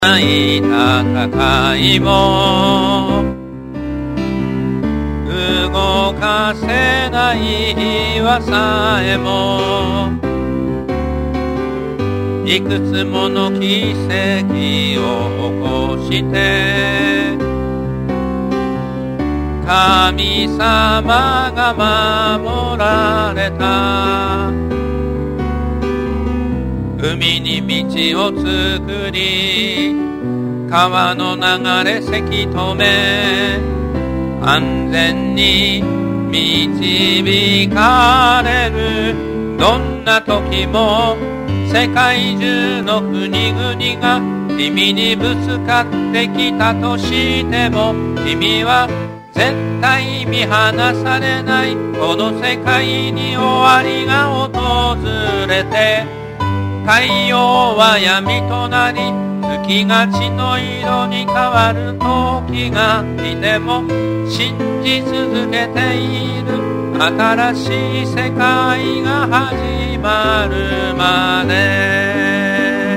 ない戦いも動かせない岩さえもいくつもの奇跡を起こして神様が守られた。海に道を作り川の流れせき止め安全に導かれる。どんな時も世界中の国々が君にぶつかってきたとしても君は絶対見放されない。この世界に終わりが訪れて太陽は闇となり月が血の色に変わる時が来ても信じ続けている。新しい世界が始まるまで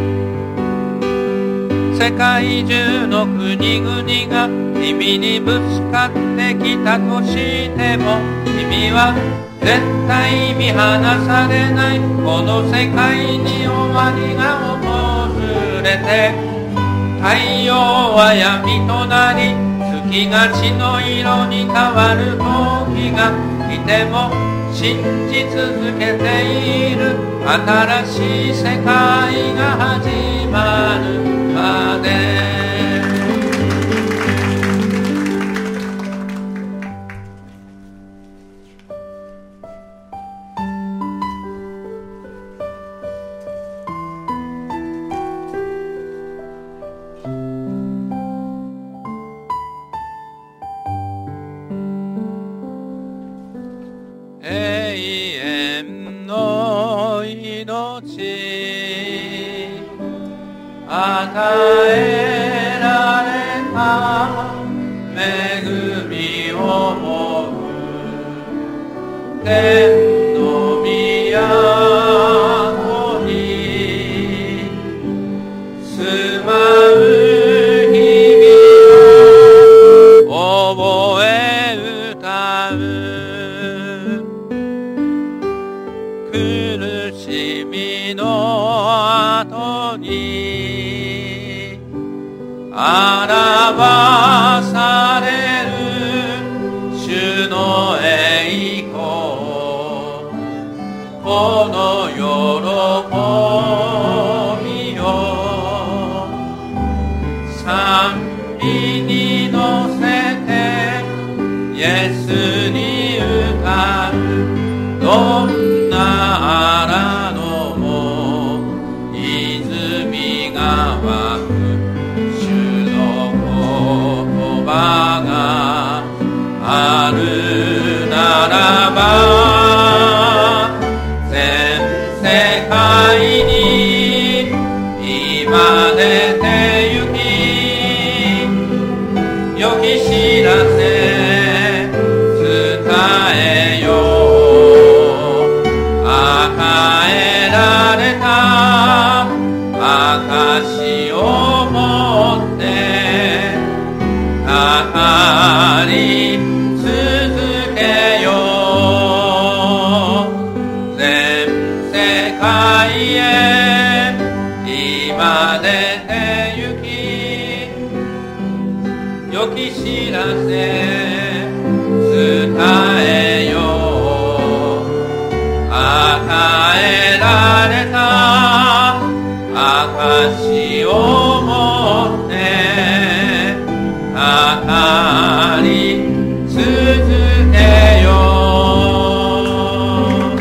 世界中の国々が君にぶつかってきたとしても君は絶対見放されない。この世界に終わりが訪れて太陽は闇となり月が血の色に変わる時が来ても信じ続けている。新しい世界が始まるまで永遠の命与えられた恵みを思う天の都に住まう日々を覚え歌う。苦しみの後に表される主の栄光この喜びを賛美に乗せてイエスに歌う。どんな荒野も泉が湧く主の言葉があるならば全世界に今出て行き良き知らせ伝えよう。与えられた証を持って語り続けよう。全世界へ今出て行き良き知らせ伝えよう。与えられた証を持って語り続けよう。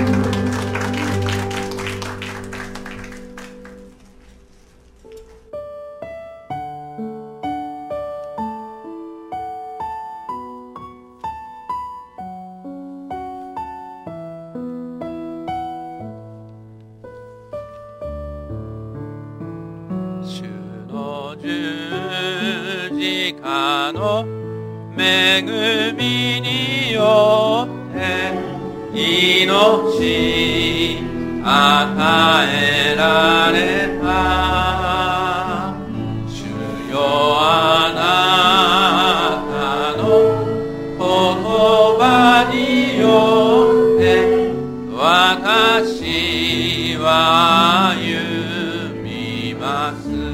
主の十字架の恵みによって命与えられた。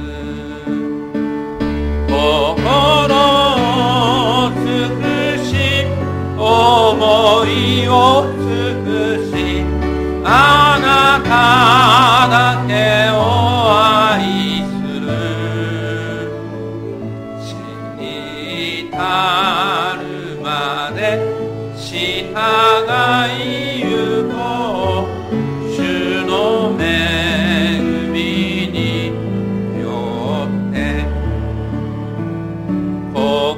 心を尽くし思いを尽くしあなただけを愛する死に至るまで従いゆこう主の恵みによって心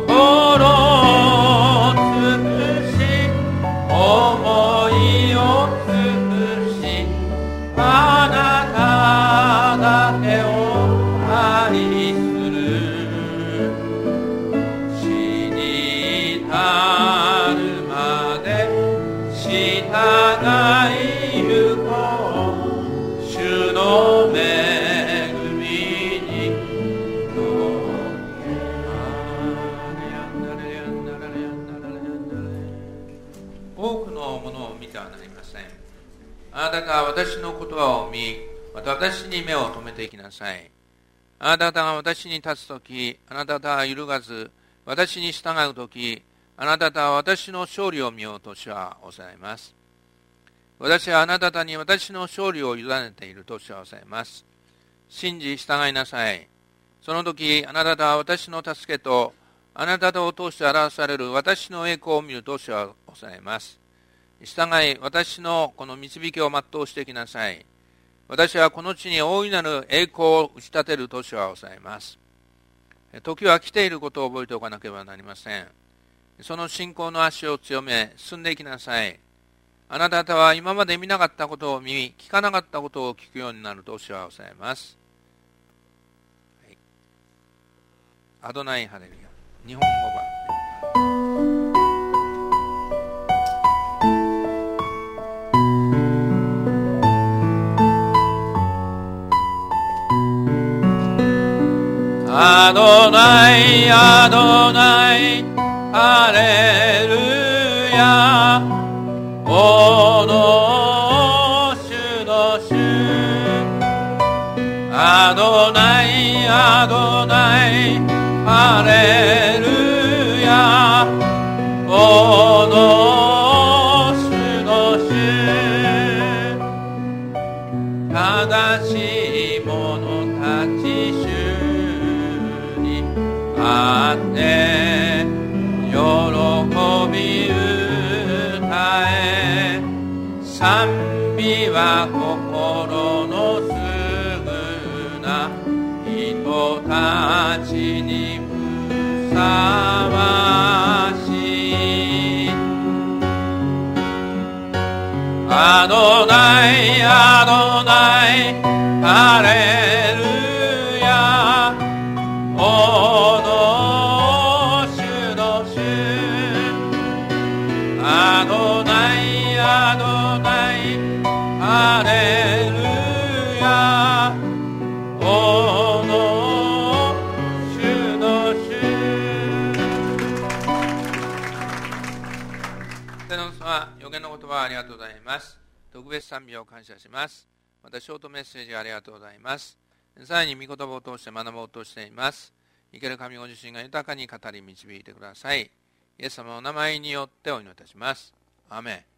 を尽くし思いを尽くしあなただけを愛する死に至るまで従いゆこう主の恵みによって多くのものを見てはなりません。あなたが私の言葉を見、また私に目を留めていきなさい。あなたが私に立つとき、あなたが揺るがず、私に従うとき、あなたが私の勝利を見ようと主はおっしゃいます。私はあなたに私の勝利を委ねていると主はおっしゃいます。信じ従いなさい。その時、あなたは私の助けと、あなたを通して表される私の栄光を見ると主はおっしゃいます。従い、私のこの導きを全うしていきなさい。私はこの地に大いなる栄光を打ち立てると主はおっしゃいます。時は来ていることを覚えておかなければなりません。その信仰の足を強め、進んでいきなさい。あなた方は今まで見なかったことを見、聞かなかったことを聞くようになると主はおっしゃいます。はい、アドナイハレルヤ。日本語版。アドナイ、アドナイ、ハレルヤ。おの主の主。アドナイ、アドナイ、ハレルヤ。おの主の主。正しい者たち主にあって喜び歌え。賛美は心のすぐな人たちにふさわしい。アドナイ、アドナイ、ハレルヤ。おの主の主。アドナイ、アドナイ、ハレルヤ。おの主の主。天の様、予言の言葉ありがとうございます。特別賛美を感謝します。またショートメッセージありがとうございます。さらに御言葉を通して学ぼうとしています。生ける神ご自身が豊かに語り導いてください。イエス様のお名前によってお祈りいたします。アーメン。